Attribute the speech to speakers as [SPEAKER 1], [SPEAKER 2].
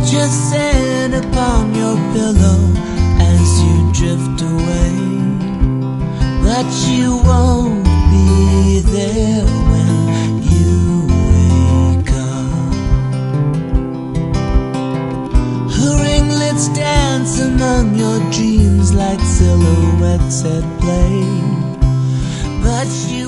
[SPEAKER 1] Just sit upon your pillow as you drift away, but you won't be there when you wake up. Her ringlets dance among your dreams like silhouettes at play, but you